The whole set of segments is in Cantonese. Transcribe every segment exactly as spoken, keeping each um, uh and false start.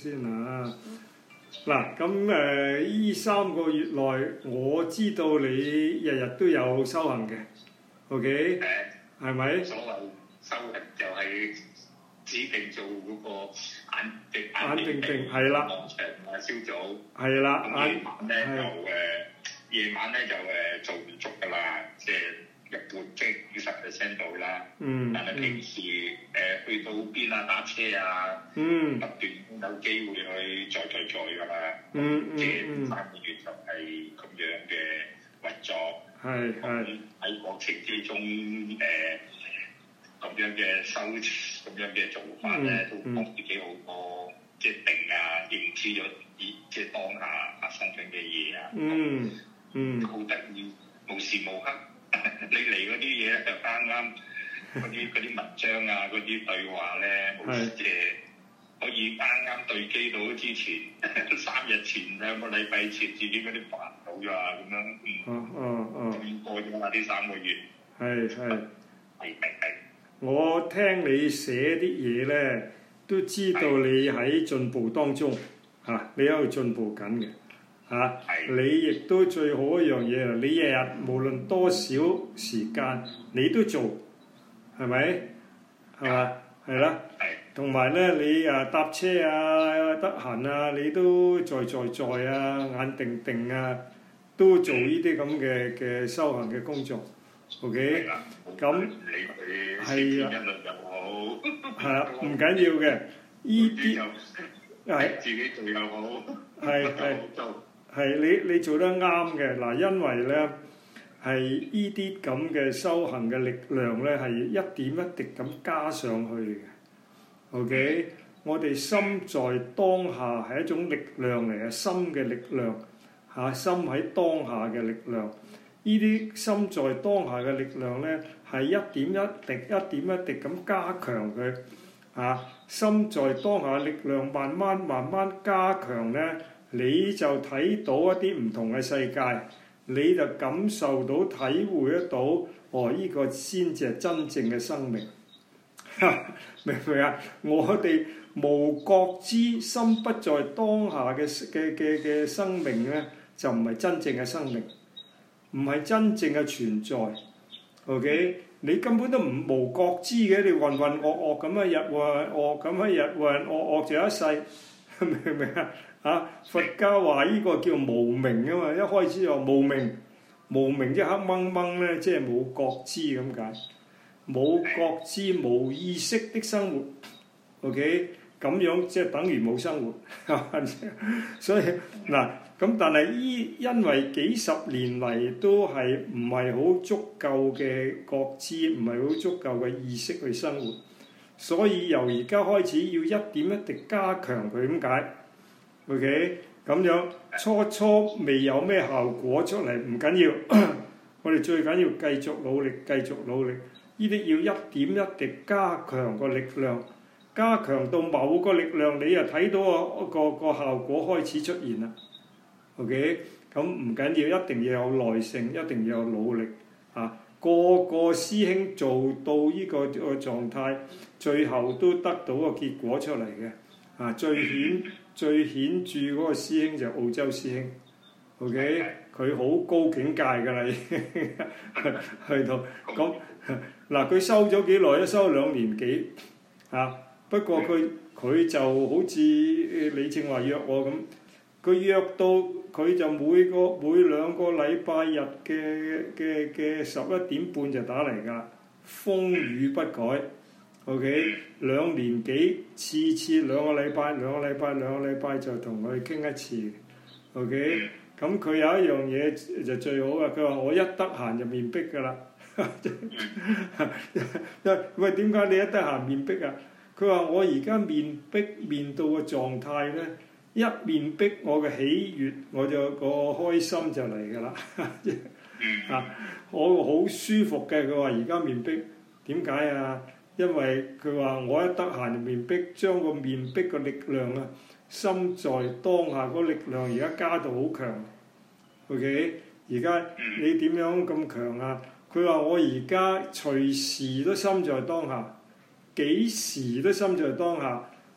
先啊！嗱，咁誒依三個月內，我知道你日日都有修行嘅 ，OK？ 係咪？ 所謂修行就係指定做嗰個眼定眼定定係啦， 望長啊，朝早係啦， 夜晚咧就誒夜晚咧就誒做唔足㗎啦，即係一半即係五十 percent 到啦。 嗯。 但係平時誒去到邊啊打車啊， 嗯。 不斷有機會去載載載㗎啦。 嗯嗯即係嗯。 三個月就係咁樣嘅運作。 係係。 喺過程之中誒。咁樣嘅收咁樣嘅做法咧，都幫自己好多，即係定啊，認知咗啲即係當下發生緊嘅嘢啊。 嗯嗯。 好得意，無時無刻你嚟嗰啲嘢咧，就啱啱嗰啲嗰啲文章啊，嗰啲對話咧，冇即係可以啱啱對機到之前三日前兩個禮拜前自己嗰啲煩惱啊咁樣。 哦哦哦。 過咗啦呢三個月。 係係。 係係係。 我聽你寫啲嘢咧，都知道你喺進步當中，嚇、啊、你喺度進步緊嘅，嚇、啊、你亦都最好一樣嘢啦！你日日無論多少時間，你都做，係咪？係嘛？係啦。同埋咧，你啊搭車啊，得閒啊，你都在在在啊，眼定定啊，都做呢啲咁嘅嘅修行嘅工作。OK，咁係啊，係啊，唔緊要嘅，依啲係自己做又好， 係係係你你做得啱嘅嗱，因為咧係依啲咁嘅修行嘅力量咧係一點一滴咁加上去嘅。OK，我哋心在當下係一種力量嚟嘅，心嘅力量嚇，心喺當下嘅力量。呢啲心在當下嘅力量咧，係一點一滴、一點一滴咁加強佢嚇、啊。心在當下嘅力量慢慢慢慢加強咧，你就睇到一啲唔同嘅世界，你就感受到、體會得到，哦！呢、這個先至係真正嘅生命，明唔明啊？我哋無覺知心不在當下嘅嘅嘅嘅生命咧，就唔係真正嘅生命。唔係真正嘅存在 ，OK？ 你根本都唔無覺知嘅，你渾渾噩噩咁一日渾噩咁一日渾噩噩就一世，明唔明啊？嚇！佛教話呢個叫無明啊嘛，一開始就無明，無明即係黑掹掹咧，即係冇覺知咁解，冇覺知冇意識的生活 ，OK？ 咁樣即係等於冇生活，所以嗱。咁但係依因為幾十年嚟都係唔係好足夠嘅覺知，唔係好足夠嘅意識去生活，所以由而家開始要一點一滴加強佢，點解 ？OK， 咁樣初初未有咩效果出嚟唔緊要，我哋最緊要繼續努力，繼續努力。呢啲要一點一滴加強個力量，加強到某個力量，你又睇到個個個效果開始出現啦。OK， 咁唔緊要，一定要有耐性，一定要有努力啊！個個師兄做到呢個個狀態，最後都得到個結果出嚟嘅啊！最顯最顯著嗰個師兄就係澳洲師兄 ，OK， 佢好高境界㗎啦，已經去到咁嗱，佢修咗幾耐？都修兩年幾啊！不過佢佢就好似你正話約我咁，佢約到。佢就每個每兩個禮拜日嘅嘅嘅十一點半就打嚟㗎，風雨不改。OK， 兩年幾次次兩個禮拜兩個禮拜兩個禮拜就同佢傾一次。OK， 咁佢有一樣嘢就最好嘅，佢話我一得閒就面壁㗎啦。喂，點解你一得閒面壁啊？佢話我而家面壁面到嘅狀態咧。一面壁我嘅喜悅，我就個開心就嚟㗎啦。啊，我好舒服嘅。佢話而家面壁點解啊？因為佢話我一得閒就面壁，將個面壁嘅力量啊，心在當下嗰力量而家加到好強。OK， 而家你點樣咁強啊？佢話我而家隨時都心在當下，幾時都心在當下。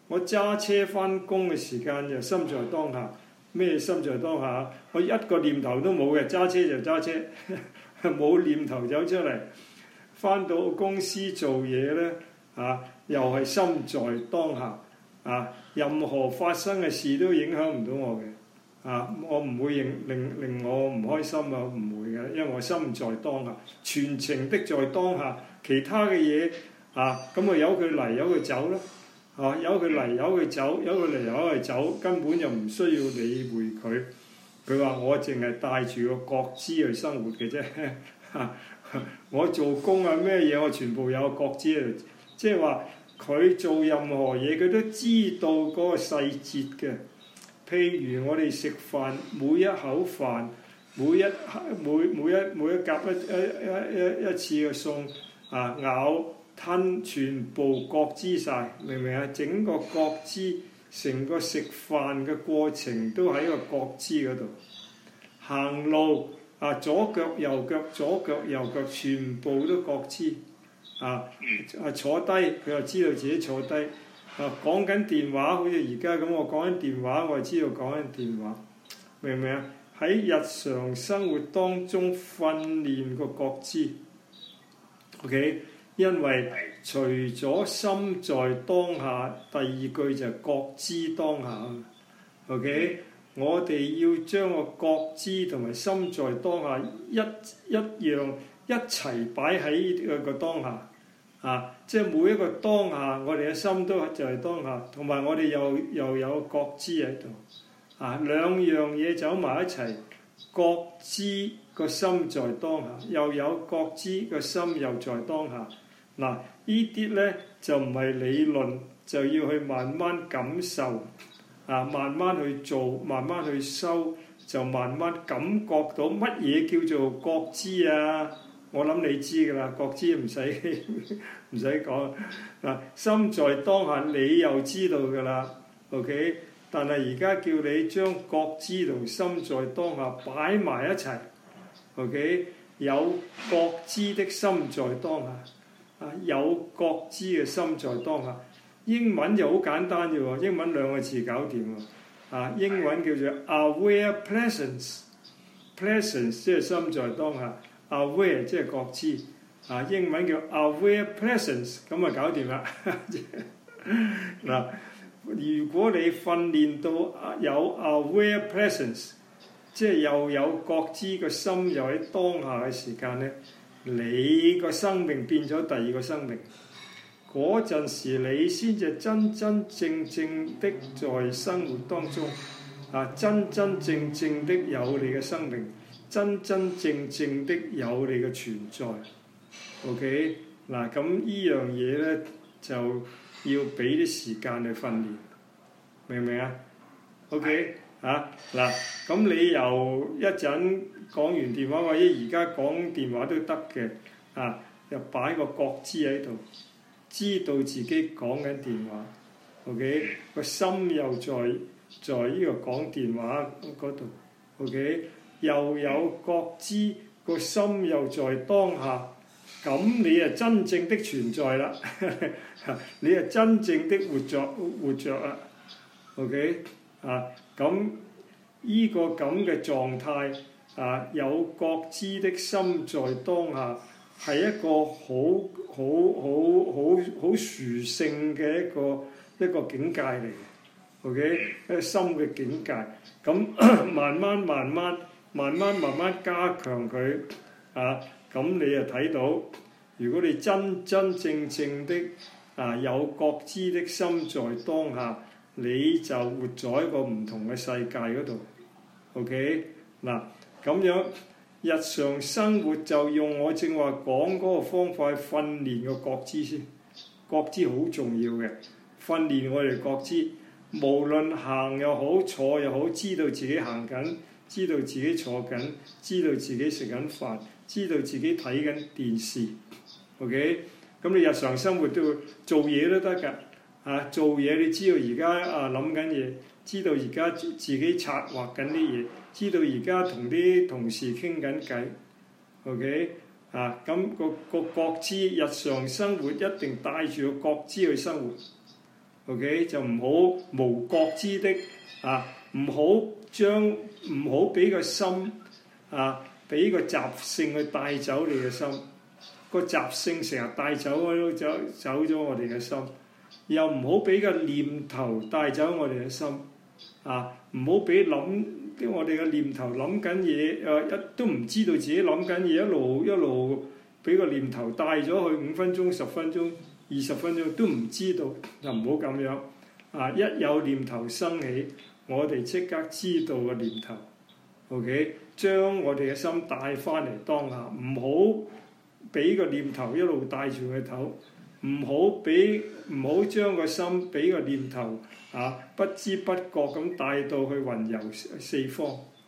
我揸車翻工嘅時間就心在當下。咩心在當下？我一個念頭都冇嘅，揸車就揸車，冇念頭走出嚟。翻到公司做嘢咧，啊，又係心在當下。啊，任何發生嘅事都影響唔到我嘅。啊，我唔會令令令我唔開心啊，唔會嘅，因為我心在當下，全程的在當下。其他嘅嘢啊，咁啊由佢嚟，由佢走啦。啊！由佢嚟，由佢走，由佢嚟，由佢走，根本就唔需要理會佢。佢話：我淨係帶住個覺知去生活嘅啫。我做工啊咩嘢，我全部有覺知喺度。即係話佢做任何嘢，佢都知道嗰個細節嘅。譬如我哋食飯，每一口飯，每一每每一每一夾一一一一一次嘅餸啊咬。吞全部覺知晒，明唔明啊？整個覺知，成個食飯嘅過程都喺個覺知嗰度。行路啊，左腳右腳，左腳右腳，全部都覺知。啊啊坐低，佢又知道自己坐低。啊講緊電話，好似而家咁，我講緊電話，我就知道講緊電話，明唔明啊？喺日常生活當中訓練個覺知。OK。因為除咗心在當下，第二句就係覺知當下。OK，我哋要將個覺知同埋心在當下一一樣一齊擺喺個個當下。啊，即係每一個當下，我哋嘅心都就係當下，同埋我哋又又有覺知喺度。啊，兩樣嘢走埋一齊，覺知個心在當下，又有覺知個心又在當下。嗱，呢啲咧就唔係理論，就要去慢慢感受，啊，慢慢去做，慢慢去修，就慢慢感覺到乜嘢叫做覺知啊！我諗你知㗎啦，覺知唔使唔使講。嗱，心在當下，你又知道㗎啦 ，OK？但係而家叫你將覺知同心在當下擺埋一齊 ，OK？有覺知的心在當下。啊！有覺知嘅心在當下，英文就好簡單啫喎，英文兩個字搞掂喎。啊，英文叫做 aware presence，presence 即係心在當下 ，aware 即係覺知。啊，英文叫 aware presence，咁啊搞掂啦。嗱，如果你訓練到有 aware presence，即係又有覺知個心又喺當下嘅時間咧。你個生命變咗第二個生命，嗰陣時你先至真真正正的在生活當中啊，真真正正的有你嘅生命，真真正正的有你嘅存在。OK， 嗱，咁呢樣嘢咧就要俾啲時間去訓練，明唔明啊 ？OK。啊嗱，咁你又一陣講完電話，或者而家講電話都得嘅，啊，又擺個覺知喺度，知道自己講緊電話 ，OK， 個心又在在呢個講電話嗰度 ，OK，又有覺知，個心又在當下，咁你係真正的存在啦，你係真正的活着活着啦 ，OK。啊，咁依個咁嘅狀態啊，有覺知的心在當下，係一個好好好好好殊勝嘅一個一個境界嚟嘅 ，OK， 一個心嘅境界。咁慢慢慢慢慢慢慢慢加強佢啊，咁你就睇到，如果你真真正正的啊有覺知的心在當下。你就活在一個唔同嘅世界嗰度 ，OK 嗱，咁樣日常生活就用我正話講嗰個方法去訓練個覺知先，覺知好重要嘅，訓練我哋覺知，無論行又好坐又好，知道自己行緊，知道自己坐緊，知道自己食緊飯，知道自己睇緊電視 ，OK， 咁你日常生活都會做嘢都得㗎。啊！做嘢你知道而家啊諗緊嘢，知道而家自己策劃緊啲嘢，知道而家同啲同事傾緊偈 ，OK 啊？咁、那個個覺知日常生活一定帶住個覺知去生活 OK 就唔好無覺知的啊，唔好將唔好俾個心啊，俾個習性去帶走你嘅心，個習性成日帶走走走咗我哋嘅心，又唔好俾個念頭帶走我哋嘅心啊，唔好俾諗我哋嘅念頭諗緊嘢，誒一都唔知道自己諗緊嘢，一路一路俾個念頭帶咗去五分鐘、十分鐘、二十分鐘都唔知道，就唔好咁樣啊！一有念頭生起，我哋即刻知道個念頭 ，OK， 將我哋嘅心帶翻嚟當下，唔好俾個念頭一路帶住佢頭，唔好俾唔好將個心俾個念頭啊不知不覺咁帶到去雲遊四方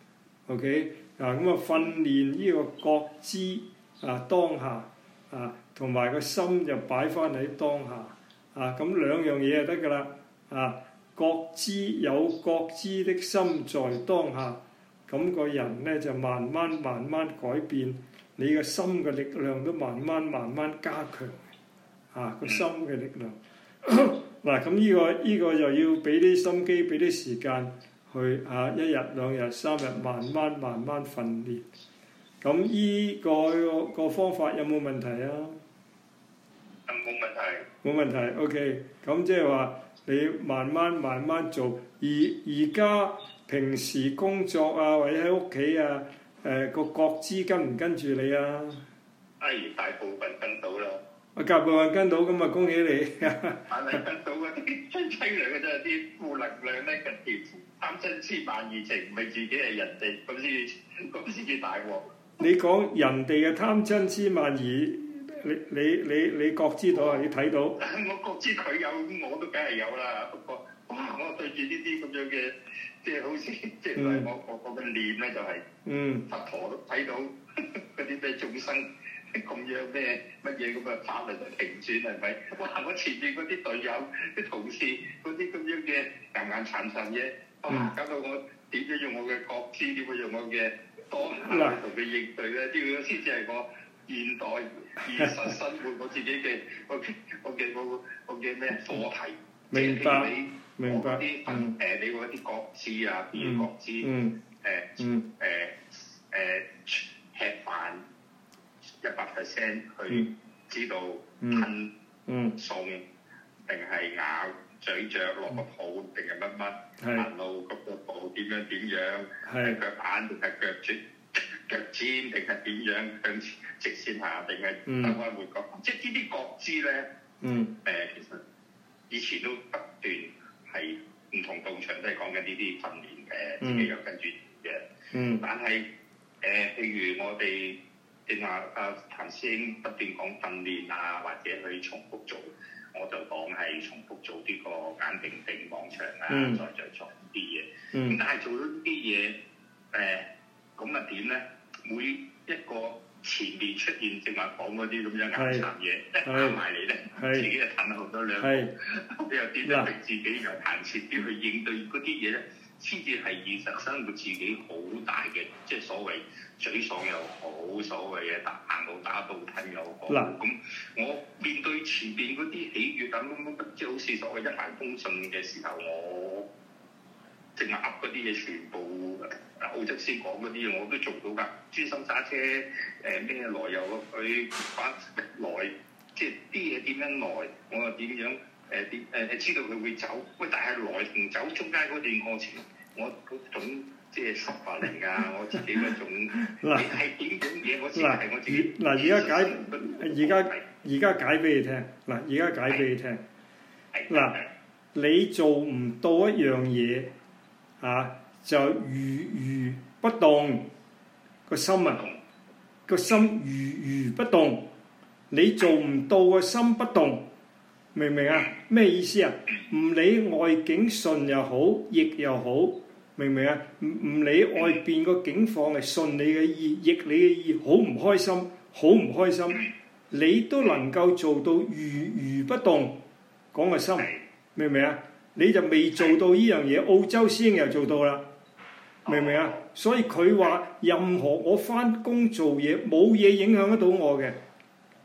，OK， 啊咁啊訓練呢個覺知啊當下啊，同埋個心就擺翻喺當下啊，咁兩樣嘢就得㗎啦啊！覺知有覺知的心在當下，咁個人咧就慢慢慢慢改變，你個心嘅力量都慢慢慢慢加強啊！個心嘅力量嗱，咁呢個呢個就要俾啲心機，俾啲時間去啊，一日兩日三日，慢慢慢慢訓練。咁依個個方法有冇問題啊？ 冇問題。 冇問題 ，OK。咁即係話你慢慢慢慢做，而而家平時工作啊，或者喺屋企啊，誒個覺知跟唔跟住你啊？ 哎，大部分跟到啦。 我大部分跟到，咁啊恭喜你！ 但係跟到嗰啲真淒涼嘅真係啲負能量咧，跟住貪嗔痴慢疑情，唔係自己係人哋，咁先咁先至大鑊。你講人哋嘅貪嗔痴慢疑，你你你你覺知到啊？你睇到？ 我覺知佢有，我都梗係有啦。不過，哇！我對住呢啲咁樣嘅，即係好似即係我我我嘅念咧，就係佛陀都睇到嗰啲咩眾生咁樣咩乜嘢咁嘅法律就停轉係咪？哇！我前面嗰啲隊友、啲同事嗰啲咁樣嘅硬硬撐撐嘢，哇！搞到我點樣用我嘅覺知，點樣用我嘅當下同佢應對咧？呢個先至係我現代現實生活我自己嘅我嘅我嘅我我嘅咩課題。 明白，明白。 啲誒，你嗰啲覺知啊，啲覺知，誒誒誒誒吃飯一百 percent 去知道吞餸定係咬咀嚼落個肚定係乜乜，行路個腳步點樣點樣，係腳板定係腳尖腳尖定係點樣向直線下定係兜開回角，即係呢啲覺知咧，誒其實以前都不斷係唔同道場都係講緊呢啲訓練嘅，自己有跟住嘅，但係誒譬如我哋。正話啊，譚師兄不斷講訓練啊，或者去重複做，我就講係重複做呢個眼定定望牆啊，嗯、再再做啲嘢。咁、嗯、但係做咗呢啲嘢，誒咁啊點咧？每一個前面出現正話講嗰啲咁樣硬撐嘢，一行埋嚟咧，自己就褪後咗兩步，你又點樣逼自己又行前啲去應對嗰啲嘢咧？先至係現實生活自己好大嘅，即係所謂沮喪又好，所謂嘅打行路打倒褪又好。嗱，咁我面對前邊嗰啲喜悅咁咁，即係好似所謂一帆風順嘅時候，我淨係噏嗰啲嘢，全部澳洲先講嗰啲嘢我都做到㗎。專心揸車，誒、呃、咩來又去翻來，即係啲嘢點樣來，我又點樣？誒點誒知道佢會走，喂！但係來同走中間嗰段過程，我嗰種即係十八零啊，我自己嗰種，你係點樣嘢？我知係我自己。嗱，而家解， 而家而家解俾你聽。嗱，而家解俾你聽。嗱，你做唔到一樣嘢啊，就如如不動個心啊，個心如如不動，你做唔到個心不動。明唔明啊？咩意思啊？唔理外境順又好，逆又好，明唔明啊？唔唔理外邊個境況係順你嘅意，逆你嘅意，好唔開心，好唔開心，你都能夠做到如如不動，講個心，明唔明啊？你就未做到呢樣嘢，澳洲師兄又做到啦，明唔明啊？所以佢話任何我翻工做嘢，冇嘢影響得到我嘅。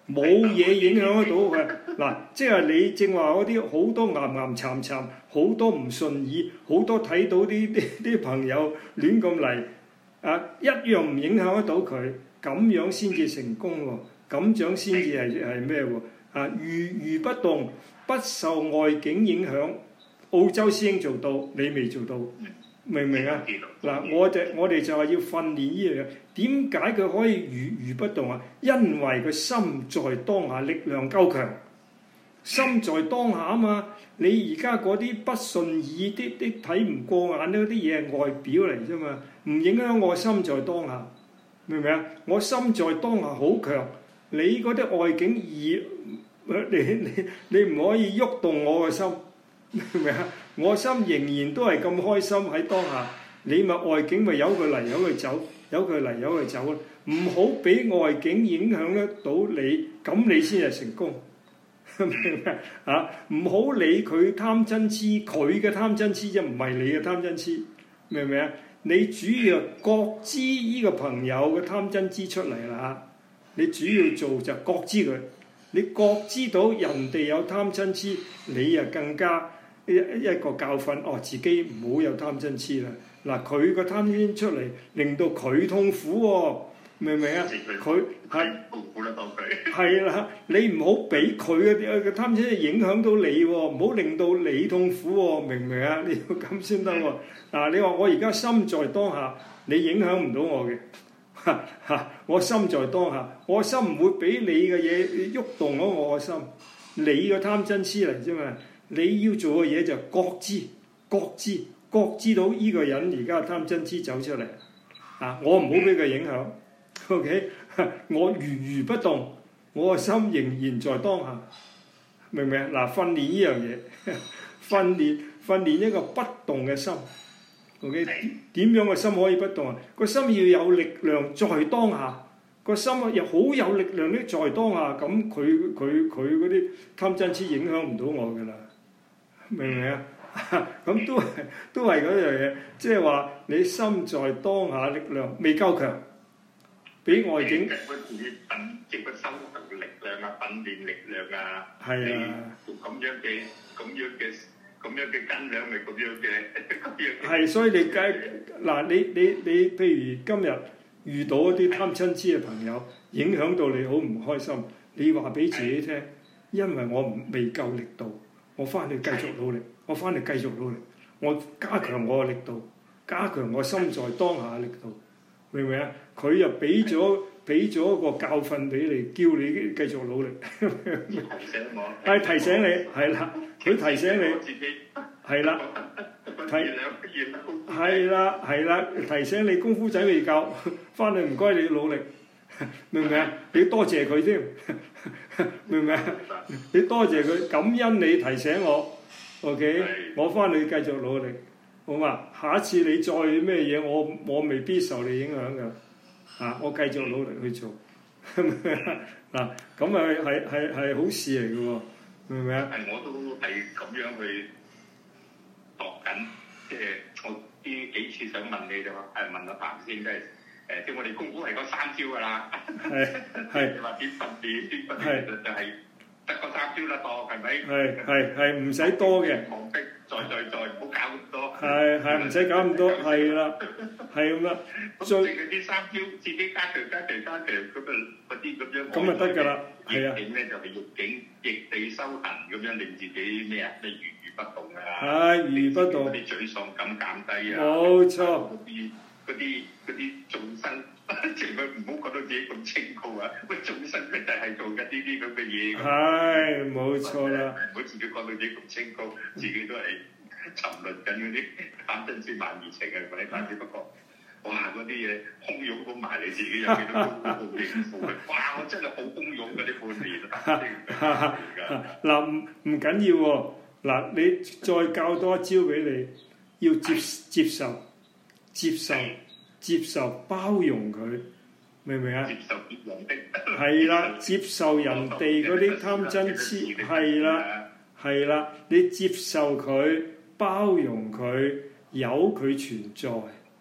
冇嘢影響得到佢。嗱，即係你正話嗰啲好多岩岩巉巉，好多唔順意，好多睇到啲啲啲朋友亂咁嚟，啊一樣唔影響得到佢，咁樣先至成功喎，咁樣先至係係咩喎？啊如如不動，不受外境影響。澳洲師兄做到，你未做到，明唔明啊？嗱，我哋我哋就係要訓練呢樣嘢。點解佢可以如如不動啊？因為佢心在當下，力量夠強。心在當下啊嘛！你而家嗰啲不順意、啲啲睇唔過眼嗰啲嘢係外表嚟啫嘛，唔影響我心在當下，明唔明啊？我心在當下好強，你嗰啲外境而你你你唔可以喐動我嘅心。明唔明啊？我心仍然都係咁開心喺當下，你咪外境咪由佢嚟由佢走，由佢嚟由佢走咯。唔好俾外境影響得到你，咁你先係成功。明唔明啊？唔好理佢貪嗔痴，佢嘅貪嗔痴啫，唔係你嘅貪嗔痴。明唔明啊？你主要覺知呢個朋友嘅貪嗔痴出嚟啦。你主要做就覺知佢，你覺知到人哋有貪嗔痴，你又更加。一一個教訓，哦，自己唔好有貪嗔痴啦。嗱，佢個貪嗔痴出嚟，令到佢痛苦喎、哦，明唔明啊？佢係痛苦得到佢。 係啦，你唔好俾佢嘅嘅貪嗔痴影響到你喎、哦，唔好令到你痛苦喎、哦，明唔明啊？你要咁先得喎。嗱，你話我而家心在當下，你影響唔到我嘅，嚇嚇，我心在當下，我心唔會俾你嘅嘢喐動咗我嘅心，你個貪嗔痴嚟啫嘛。你要做嘅嘢就覺知、覺知、覺知到依個人而家貪嗔痴走出嚟，啊！我唔好俾佢影響 ，OK？我如如不動，我個心仍然在當下，明唔明啊？嗱，訓練呢樣嘢，訓練訓練一個不動嘅心 ，OK？點樣個心可以不動啊？個心要有力量在當下，個心又好有力量咧，在當下，咁佢佢佢嗰啲貪嗔痴影響唔到我㗎啦。明唔明啊？咁都係都係嗰樣嘢，即係話你心在當下力量未夠強，俾外境。 我自己品即係個修行力量啊，訓練力量啊。 係啊。 咁樣嘅咁樣嘅咁樣嘅斤兩咪咁樣嘅咁樣。 係，所以你計嗱，你你你，譬如今日遇到一啲貪嗔痴嘅朋友，影響到你好唔開心，你話俾自己聽，因為我唔未夠力度。我翻去繼續努力，我翻去繼續努力，我加強我嘅力度，加強我心在當下嘅力度，明唔明啊？佢又俾咗俾咗一個教訓俾你，叫你繼續努力。 提醒我。 係提醒你，係啦，佢提醒你，係啦，提係啦係啦，提醒你功夫仔未夠，翻去唔該你努力。明唔明啊？你多謝佢添，明唔明啊？你多謝佢，感恩你提醒我 ，OK， 我翻去繼續努力，好嘛？下一次你再咩嘢，我我未必受你影響㗎，啊，我繼續努力去做，嗱，咁啊係係係好事嚟嘅喎，明唔明啊？ 係我都係咁樣去度緊，即係我呢幾次想問你就話，誒問阿彭先，即係。誒，即係我哋功夫係嗰三招㗎啦， 係係。 你話點訓練？點訓練就就係得嗰三招啦，當係咪？ 係係係唔使多嘅。 望逼，再再再，唔好搞咁多。 係係唔使搞咁多，係啦，係咁啦。 最嗰啲三招，自己加強加強加強咁啊，嗰啲咁樣。 咁咪得㗎啦，係啊。 逆境咧就係逆境逆地修行咁樣，令自己咩啊？咩如如不動啊！ 係如如不動。 嗰啲沮喪感減低啊！ 冇錯。 嗰啲嗰啲眾生，即係佢唔好覺得自己咁清高啊！喂，眾生佢就係做緊呢啲咁嘅嘢。 係，冇錯啦。 唔好自己覺得自己咁清高，自己都係沉淪緊嗰啲貪嗔痴慢疑情啊！嗰啲但只不過，哇！嗰啲嘢洶湧咁埋你自己有幾多功夫應付？哇！我真係好洶湧嗰啲半年啊！ 嗱唔唔緊要喎，嗱你再教多一招俾你，要接接受。接受、接受、包容佢，明唔明啊？ 接受別人的係啦，接受人哋嗰啲貪嗔痴，係啦，係啦，你接受佢，包容佢，由佢存在，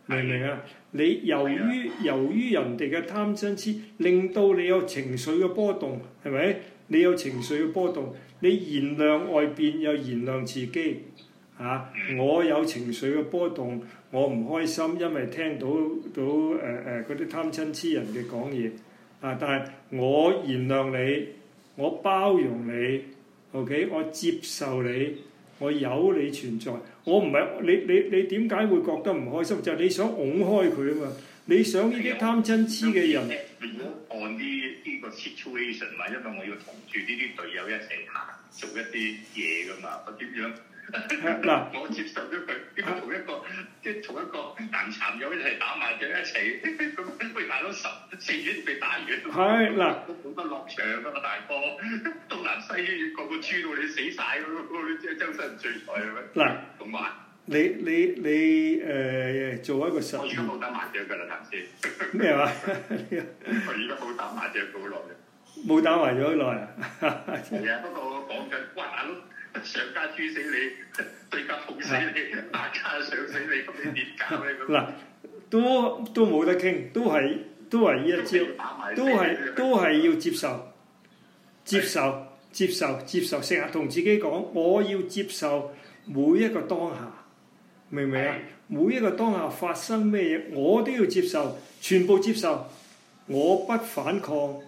明唔明啊？你由於由於人哋嘅貪嗔痴，令到你有情緒嘅波動，係咪？你有情緒嘅波動，你燃亮外邊又燃亮自己。嚇、啊！我有情緒嘅波動，我唔開心，因為聽到到誒誒嗰啲貪嗔痴人嘅講嘢。啊！但係我燃亮你，我包容你 ，OK， 我接受你，我有你存在。我唔係你你你點解會覺得唔開心？就係、是、你想拱開佢啊嘛！你想呢啲貪嗔痴嘅人， 如果按呢呢個 situation 嘛，因為我要同住呢啲隊友一齊行，做一啲嘢噶嘛，我點樣？嗱，我接受咗佢，點解同一個即係同一個男殘友一齊打麻雀一齊，咁喂大佬十四月被打完， 係嗱， 冇得落場㗎嘛大哥，東南西醫個個豬到你死晒㗎咯，即係周身聚財係咪？嗱，同埋你你你誒、呃、做一個實驗， 我而家冇打麻雀㗎啦，頭先咩話？ 我而家冇打麻雀好耐嘅， 冇打麻雀好耐啊？ 係啊，不過我講緊，哇大佬！上家豬死你，對家捧死你，大家想死你，咁你點搞咧？咁嗱， 都都冇得傾，都係都係呢一招，都係都係要接受，接受接受接受，成日同自己講，我要接受每一個當下，明唔明啊？每一個當下發生咩嘢，我都要接受，全部接受，我不反抗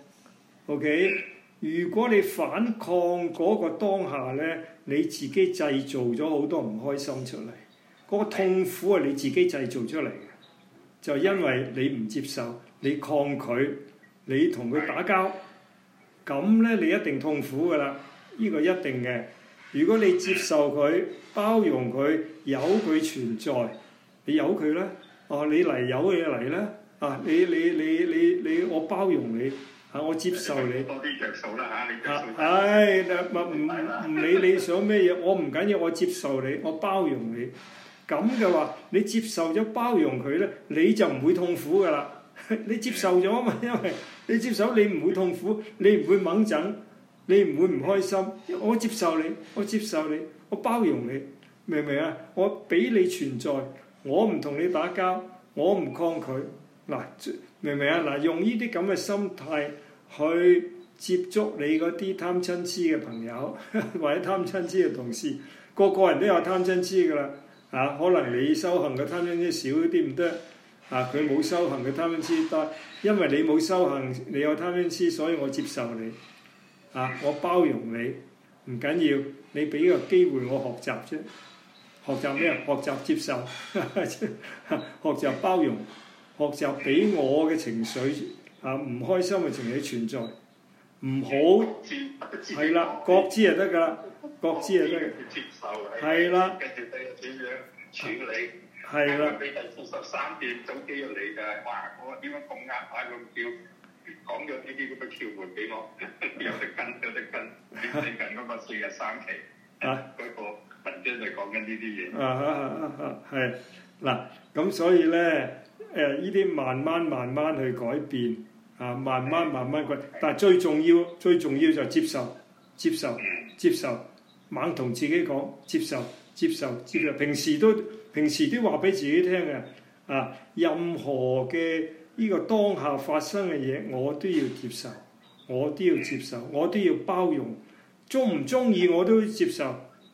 ，OK？如果你反抗嗰個當下咧，你自己製造咗好多唔開心出嚟，嗰、那個痛苦係你自己製造出嚟嘅，就因為你唔接受，你抗拒，你同佢打交，咁咧你一定痛苦噶啦，呢、這個一定嘅。如果你接受佢，包容佢，由佢存在，你由佢啦，哦、啊，你嚟由佢嚟啦，啊，你你你你你我包容你。嚇！我接受你多啲着數啦嚇，你着數。 唉，唔唔唔理你想咩嘢，我唔緊要，我接受你，我包容你。咁嘅話，你接受咗包容佢咧，你就唔會痛苦噶啦。你接受咗啊嘛，因為你接受你唔會痛苦，你唔會掹陣，你唔會唔開心。我接受你，我接受你，我包容你，明唔明啊？我俾你存在，我唔同你打交，我唔抗拒。嗱，明唔明啊？嗱，用呢啲咁嘅心態去接觸你嗰啲貪嗔痴嘅朋友，或者貪嗔痴嘅同事，個個人都有貪嗔痴噶啦。啊，可能你修行嘅貪嗔痴少啲唔得，啊，佢冇修行嘅貪嗔痴多，因為你冇修行，你有貪嗔痴，所以我接受你，啊，我包容你，唔緊要，你俾個機會我學習啫，學習咩啊？學習接受，學習包容。學習俾我嘅情緒啊，唔開心嘅情緒存在，唔好係啦，覺知就得㗎啦，覺知就得嘅，係啦，跟住睇點樣處理，係啦，俾第四十三段總機入嚟㗎，哇！我點樣咁啱啊咁叫講咗呢啲咁嘅竅門俾我，有得跟有得跟，最近嗰個四日三期啊，嗰個文章就講緊呢啲嘢。啊啊啊啊，係嗱，咁所以咧。誒呢啲慢慢慢慢去改變啊，慢慢慢慢改，但係最重要最重要就接受接受接受，猛同自己講接受接受接受，平時都平時都話俾自己聽嘅啊，任何嘅呢個當下發生嘅嘢，我都要接受，我都要接受，我都要包容，中唔中意我都接受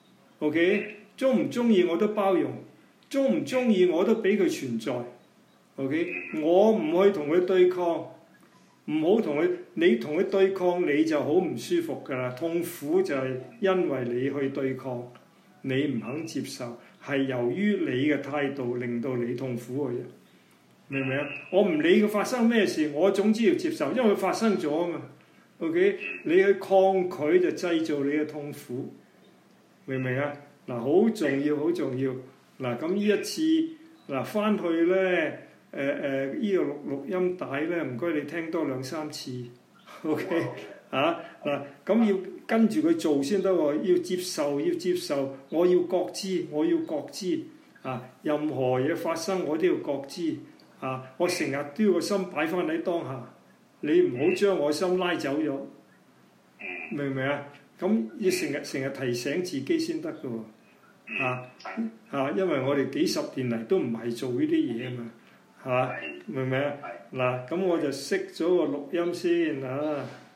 ，OK， 中唔中意我都包容，中唔中意我都俾佢存在。OK， 我唔去同佢對抗，唔好同佢，你同佢對抗你就好唔舒服㗎啦，痛苦就係因為你去對抗，你唔肯接受，係由於你嘅態度令到你痛苦嘅啫，明唔明啊？我唔理佢發生咩事，我總之要接受，因為佢發生咗啊嘛。OK， 你去抗拒就製造你嘅痛苦，明唔明啊？嗱，好重要，好重要。嗱，咁呢一次嗱翻去咧。誒誒，依個錄錄音帶咧，唔該你聽多兩三次 ，OK 嚇嗱，咁要跟住佢做先得喎，要接受要接受，我要覺知，我要覺知啊，任何嘢發生我都要覺知啊，我成日都要個心擺翻喺當下，你唔好將我心拉走咗，明唔明啊？咁要成日成日提醒自己先得㗎喎啊啊！因為我哋幾十年嚟都唔係做呢啲嘢啊嘛，係嘛？明唔明啊？嗱，咁我就熄咗個錄音先啊。